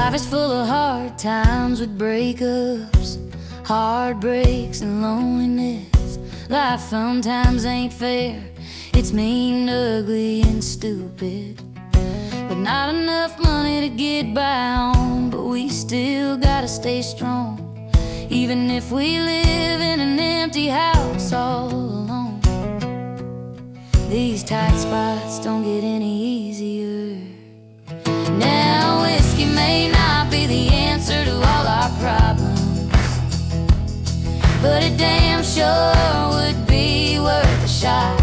Life is full of hard times with breakups, heartbreaks and loneliness. Life sometimes ain't fair, it's mean, ugly and stupid. But not enough money to get by on, but we still gotta stay strong. Even if we live in an empty house all alone, these tight spots don't get any easier. Now whiskey may not be the answer to all our problems, but it damn sure would be worth a shot.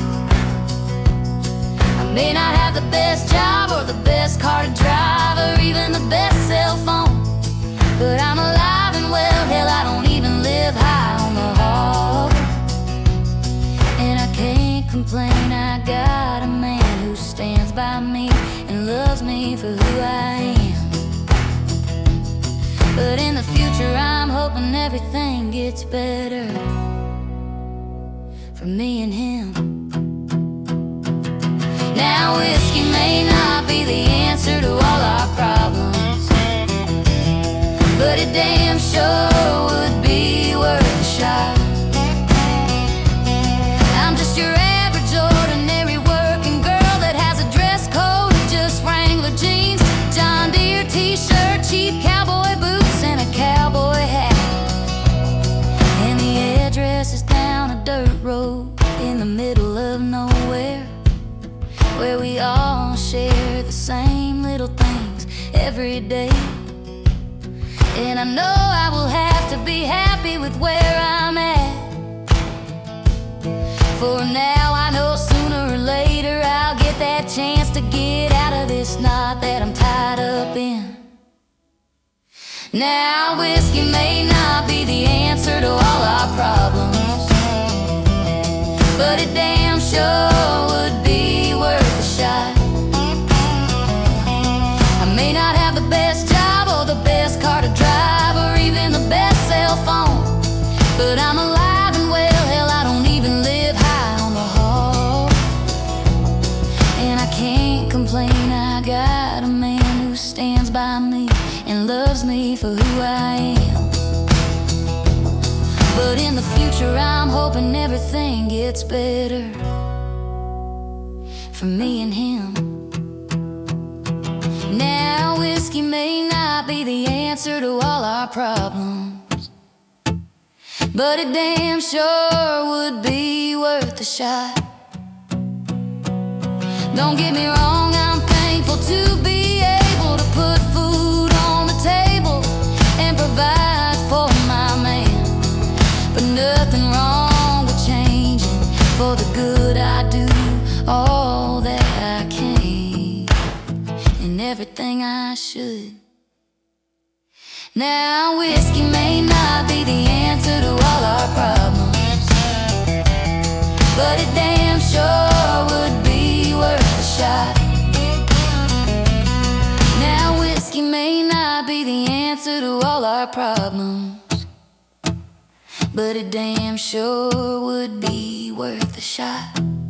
I may not have the best job or the best car to drive or even the best cell phone, but I'm alive and well. Hell, I don't even live high on the hog, and I can't complain. I got a man who stands by me and loves me for who I am. But in the future I'm hoping everything gets better for me and him. Now whiskey may not be the answer to all our problems, but it damn sure would be worth a shot. I'm just your average, ordinary working girl that has a dress code of just Wrangler jeans, John Deere t-shirt, cheap cowboy boots, and a cowboy hat. And the address is down a dirt road in the middle of nowhere, where we all share the same little things every day. And I know I will have to be happy with where I'm at. For now I know sooner or later I'll get that chance to get out of this knot that I'm tied up in. Now whiskey may not be the answer to all our problems, but it damn sure would be worth a shot. I may not have the best job or the best car to drive or even the best cell phone, but I'm alive and well. Hell, I don't even live high on the hog, and I can't complain. I got a man who stands by me and loves me for who I am. But in the future I'm hoping everything gets better for me and him. Now whiskey may not be the answer to all our problems, but it damn sure would be worth a shot. Don't get me wrong, I'm thankful to be able to put food on the table and provide for my man, but nothing wrong with changing for the good. I do all that I can and everything I should. Now whiskey may not be the answer to all our problems, but it damn sure would be worth a shot. Now whiskey may not be the answer to all our problems, but it damn sure would be worth a shot.